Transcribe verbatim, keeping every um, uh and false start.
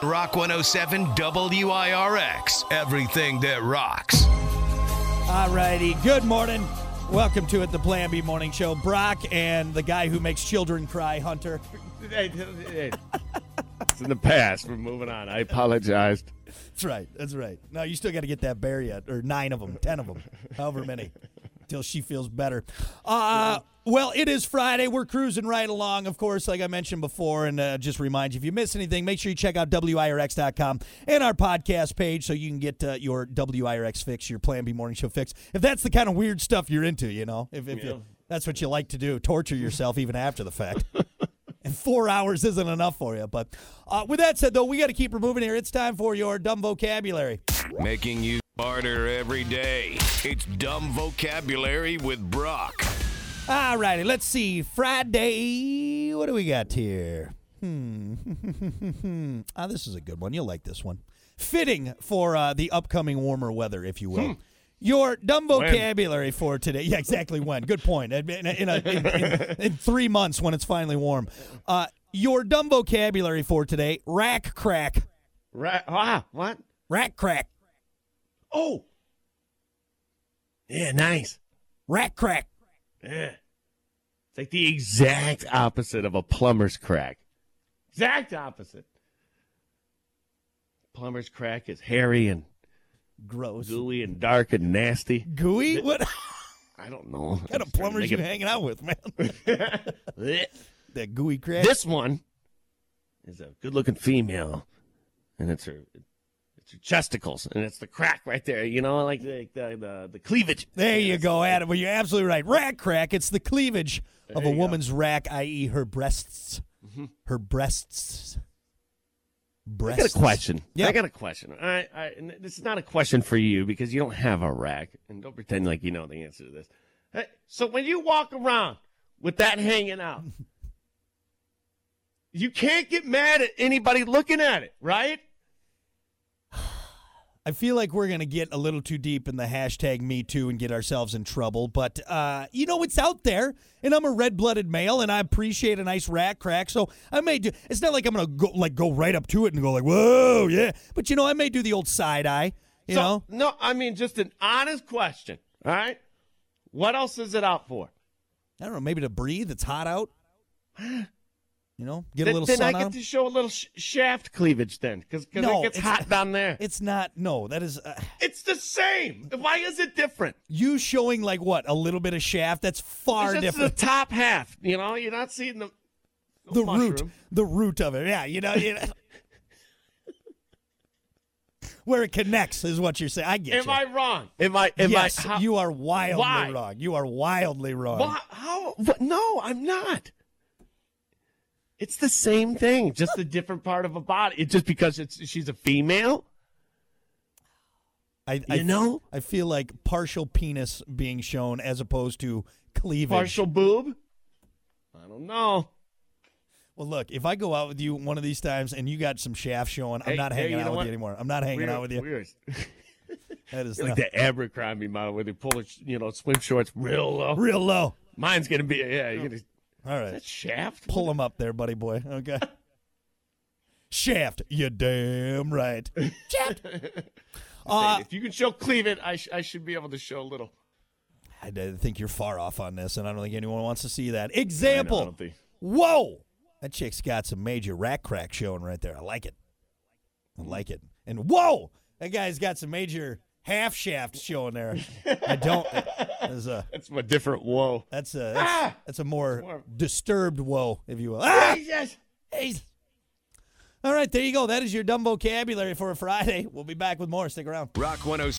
Rock one oh seven W I R X. Everything that rocks. All righty. Good morning. Welcome to it, the Plan B Morning Show. Brock and the guy who makes children cry, Hunter. Hey, hey. It's in the past. We're moving on. I apologized. That's right. That's right. No, you still got to get that bear yet, or nine of them, ten of them, however many, until she feels better. Uh, well, it is Friday. We're cruising right along, of course, like I mentioned before. And uh, just remind you, if you miss anything, make sure you check out W I R X dot com and our podcast page so you can get uh, your W I R X fix, your Plan B Morning Show fix. If that's the kind of weird stuff you're into, you know, if, if Yeah. you, that's what you like to do, torture yourself even after the fact. And four hours isn't enough for you. But uh, with that said, though, we got to keep her moving here. It's time for your dumb vocabulary. Making you smarter every day. It's Dumb Vocabulary with Brock. All righty, let's see. Friday, what do we got here? Hmm. ah, this is a good one. You'll like this one. Fitting for uh, the upcoming warmer weather, if you will. Hmm. Your dumb vocabulary when? for today. Yeah, exactly when. Good point. In, in, in, a, in, in, in three months when it's finally warm. Uh, your dumb vocabulary for today, rack crack. Ra- ah, what? Rack crack. Oh. Yeah, nice. Rack crack. Yeah. It's like the exact opposite of a plumber's crack. Exact opposite. Plumber's crack is hairy and gross, gooey and dark and nasty. Gooey? What? I don't know. What kind of plumbers you it... hanging out with, man? That gooey crack. This one is a good-looking female, and it's her, it's her chesticles, and it's the crack right there. You know, like the the the, the cleavage. There you go, Adam. Well, you're absolutely right. Rack crack. It's the cleavage there of a woman's go. rack, that is, her breasts. Mm-hmm. Her breasts. Breasts. I got a question. Yep. I got a question. I, I, this is not a question for you because you don't have a rack, and don't pretend like you know the answer to this. Hey, so when you walk around with that hanging out, you can't get mad at anybody looking at it, right? I feel like we're going to get a little too deep in the hashtag Me Too and get ourselves in trouble. But, uh, you know, it's out there, and I'm a red-blooded male, and I appreciate a nice rack crack. So I may do – it's not like I'm going to go like go right up to it and go like, whoa, yeah. But, you know, I may do the old side eye, you so, know. No, I mean just an honest question, all right? What else is it out for? I don't know, maybe to breathe. It's hot out. You know, get then, a little then sun I get out. to show a little sh- shaft cleavage then, because no, it gets hot down there. It's not. No, that is. Uh, it's the same. Why is it different? You showing like what? A little bit of shaft? That's far it's just different. The top half. You know, you're not seeing the no the mushroom. root. The root of it. Yeah, you know. You know. Where it connects is what you're saying. I get am you. I wrong? Am I? Am yes, I, how, you are wildly why? wrong. You are wildly wrong. Why, how? What, no, I'm not. It's the same thing, just a different part of a body. It's just because it's she's a female. I, I you know, I feel like partial penis being shown as opposed to cleavage. Partial boob. I don't know. Well, look, if I go out with you one of these times and you got some shaft showing, hey, I'm not hanging hey, out with what? you anymore. I'm not hanging we're, out with you. We're, that is like not... the Abercrombie model where they pull the you know swim shorts real low. Real low. Mine's gonna be yeah. You're gonna, All right. Is that shaft? Pull him up there, buddy boy. Okay. Shaft. You damn right. Shaft. Uh, if you can show cleavage, I, sh- I should be able to show a little. I think you're far off on this, and I don't think anyone wants to see that. Example. I know, I don't think... Whoa. That chick's got some major rack crack showing right there. I like it. I like it. And whoa. That guy's got some major half shaft showing there. I don't. That's a, that's a different whoa. That's a that's, ah! that's a more, more disturbed whoa, if you will. Ah! Yes. Hey. All right, there you go. That is your dumb vocabulary for a Friday. We'll be back with more. Stick around. Rock one oh